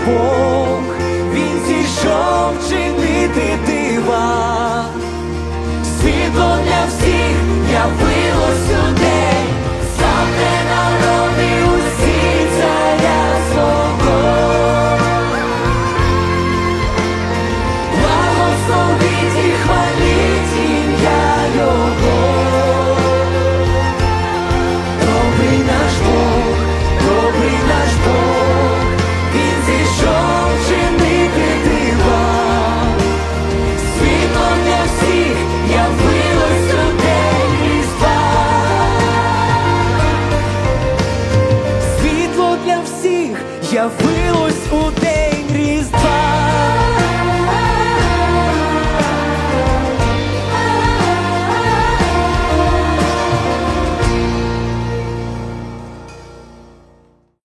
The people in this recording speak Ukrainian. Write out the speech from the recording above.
Бог, він зійшов чинити дива. Світло для всіх явилось у день, славте народи усі царя свого. Благословіть і хваліть ім'я Його. Добрий наш Бог, добрий наш Бог, він зійшов чинити дива. Світло для всіх явилось у день Різдва. Світло для всіх явилось у